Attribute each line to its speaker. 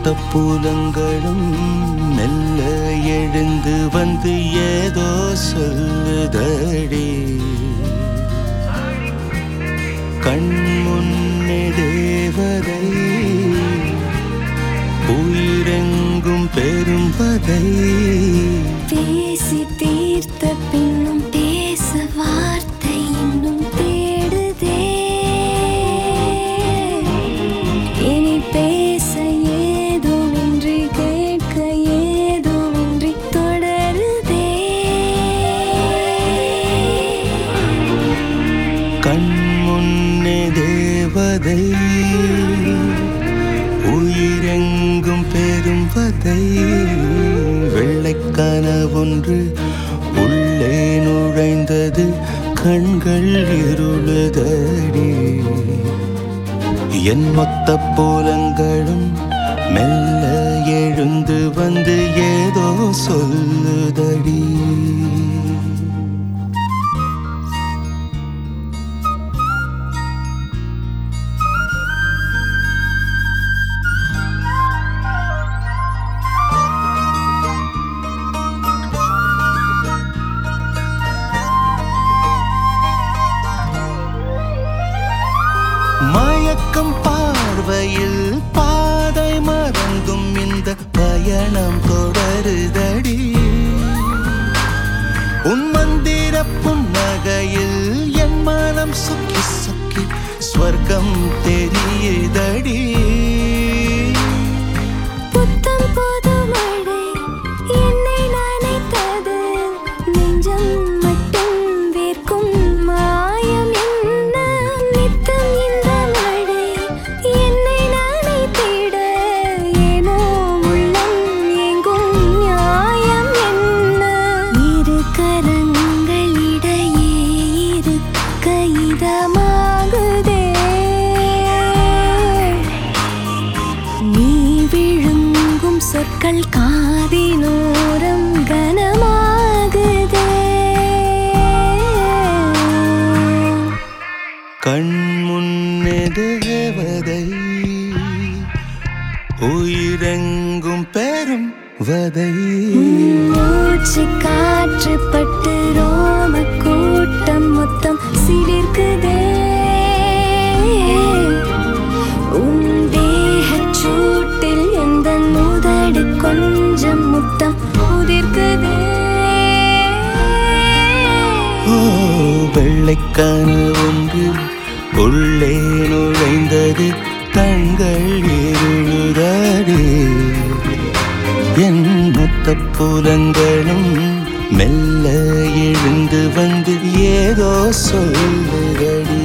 Speaker 1: பூலங்களும் மெல்ல எழுந்து வந்து ஏதோ சொல்லுதடி. கண் முன்னே தேவதை, உயிரெங்கும் பெரும்பதை.
Speaker 2: பேசி தீர்த்த பின்னும் பேச வார்த்தை இன்னும் தேடுதே. இனி பேச ஏதுமின்றி கேட்க ஏதுமின்றி தொடருதே.
Speaker 1: கண் முன்னே தேவதை, உயிரெங்கும் பெரும்பதை. வெள்ளைக்கனவொன்று உள்ளே நுழைந்தது, கண்கள் இருளுதடி. என் மொத்த பூலங்களும் மெல்ல எழுந்து வந்து ஏதோ சொல்லுதடி. மயக்கம் பார்வையில் பாதை மறந்தும் இந்த பயணம் தொடருதடி. உன் மந்திர புன்னகையில் என் மனம் சுக்கி சுக்கி ஸ்வர்க்கம் தெரியுதடி.
Speaker 2: புத்தம் புது மழை என்னை நனைத்தது, நெஞ்சம் மட்டும் வேர்க்கும் மாயம் என்ன. நித்தம் இந்த மழை என்னை நனைத்திட, ஏனோ உள்ளம் எங்கும் நியாயம் என்ன. இரு கரங்களிடையே இருக்க இதமாகுதே. நீ விழுங்கும் சொற்கள் காதினோரம் கனமாகுதே.
Speaker 1: கண் முன்னே தேவதை, உயிரெங்கும் பெரும் வதை.
Speaker 2: மூச்சு காற்று பட்டு ரோம கூட்டம் மொத்தம் சிலிர்க்குதே. உன் தேகச் சூட்டில் எந்த உதடு கொஞ்சம் முத்தம் உதிர்க்குதே.
Speaker 1: வெள்ளைக்கான ஒன்று உள்ளே நுழைந்தது, கண்கள் இருளுதடி. என் மொத்த புலங்களும் மெல்ல எழுந்து வந்து ஏதோ சொல்லுதடி.